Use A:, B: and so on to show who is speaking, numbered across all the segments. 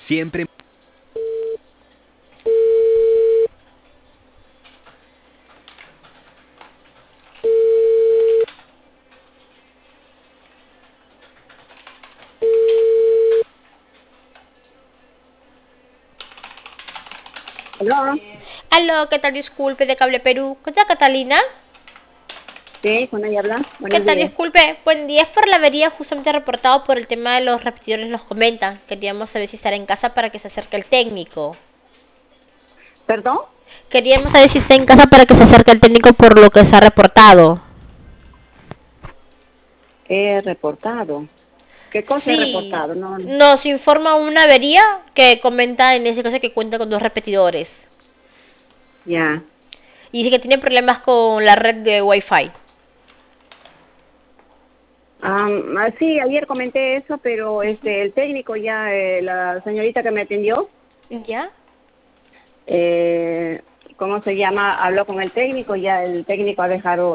A: Siempre.
B: ¿Aló?
C: Aló, ¿qué tal? Disculpe, de Cable Perú. ¿Qué tal, Catalina?
B: Sí, con ella habla.
C: ¿Qué
B: Buenos
C: tal?
B: días.
C: Disculpe. Buen día. Es por la avería justamente reportado por el tema de los repetidores, nos comentan. Queríamos saber si estará en casa para que se acerque el técnico.
B: ¿Perdón?
C: Queríamos saber si está en casa para que se acerque el técnico por lo que se ha reportado.
B: He reportado. ¿Qué cosa he
C: Sí,
B: reportado? No, no.
C: nos informa una avería que comenta en ese caso que cuenta con 2 repetidores.
B: Ya.
C: Y dice que tiene problemas con la red de Wi-Fi.
B: Sí, ayer comenté eso, pero el técnico ya, la señorita que me atendió,
C: ¿Ya?
B: eh, ¿cómo se llama? Habló con el técnico, ya el técnico ha dejado,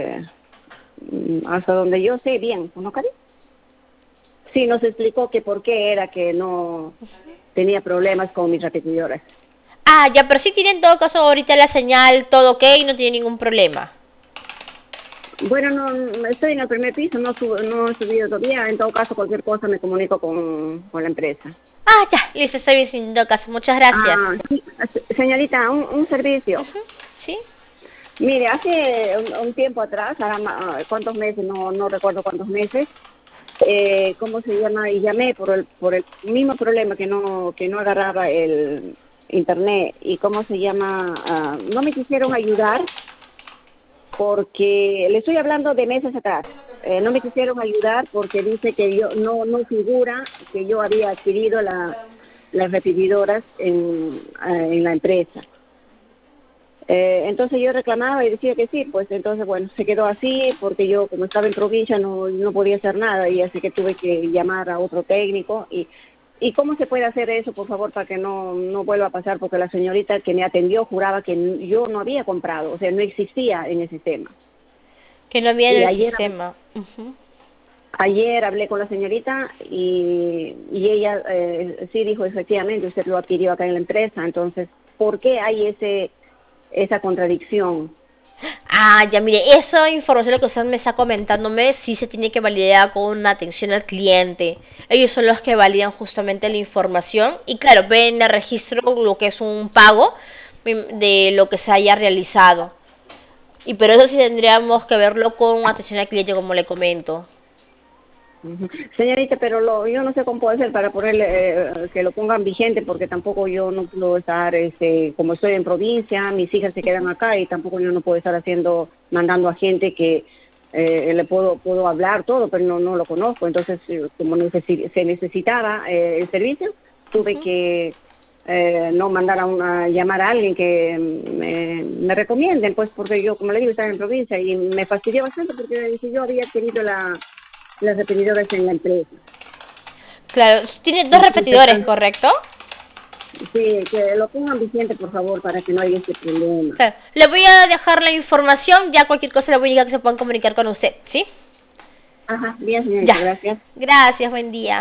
B: hasta donde yo sé, bien, ¿no, Cari? Sí, nos explicó que por qué era que no tenía problemas con mis repetidoras.
C: Ah, ya, pero sí tiene en todo caso ahorita la señal, todo ok, no tiene ningún problema.
B: Bueno, no, estoy en el primer piso, no he subido todavía. En todo caso, cualquier cosa me comunico con la empresa.
C: Ah, ya, listo, estoy bien sin todo caso. Muchas gracias.
B: Sí, señorita, un servicio.
C: Ujú, ¿sí?
B: Mire, hace un tiempo atrás, ahora cuántos meses, no recuerdo cuántos meses, ¿cómo se llama? Y llamé por el mismo problema que no agarraba el internet. Y ¿cómo se llama? No me quisieron ayudar porque le estoy hablando de meses atrás. No me quisieron ayudar porque dice que yo no figura que yo había adquirido las repetidoras en la empresa. Entonces yo reclamaba y decía que sí, pues entonces bueno, se quedó así porque yo como estaba en provincia no podía hacer nada y así que tuve que llamar a otro técnico y ¿cómo se puede hacer eso, por favor, para que no vuelva a pasar? Porque la señorita que me atendió juraba que yo no había comprado, o sea, no existía en el sistema.
C: Que no viene
B: Y
C: el sistema. Ujú.
B: ayer hablé con la señorita y ella sí dijo efectivamente, usted lo adquirió acá en la empresa, entonces, ¿por qué hay esa contradicción?
C: Ah, ya, mire, esa información que usted me está comentándome sí se tiene que validar con una atención al cliente. Ellos son los que validan justamente la información y claro, ven el registro lo que es un pago de lo que se haya realizado. Y pero eso sí tendríamos que verlo con atención al cliente, como le comento.
B: Ujú. Señorita, pero yo no sé cómo puedo hacer para ponerle, que lo pongan vigente, porque tampoco yo no puedo estar, como estoy en provincia, mis hijas se quedan acá y tampoco yo no puedo estar mandando a gente que le puedo hablar todo, pero no lo conozco. Entonces, como se necesitaba el servicio, tuve
C: Ujú.
B: que no mandar llamar a alguien que me recomienden, pues porque yo, como le digo, estaba en provincia y me fastidió bastante porque si yo había tenido las repetidoras en la empresa.
C: Claro, tiene dos
B: Entonces,
C: repetidores, ¿correcto?
B: sí, que lo pongan vigente, por favor, para que no haya este problema.
C: Claro. Le voy a dejar la información, ya cualquier cosa le voy a indicar que se puedan comunicar con usted, ¿sí?
B: Ajá, bien,
C: Ya.
B: señorita, gracias.
C: Gracias, buen día.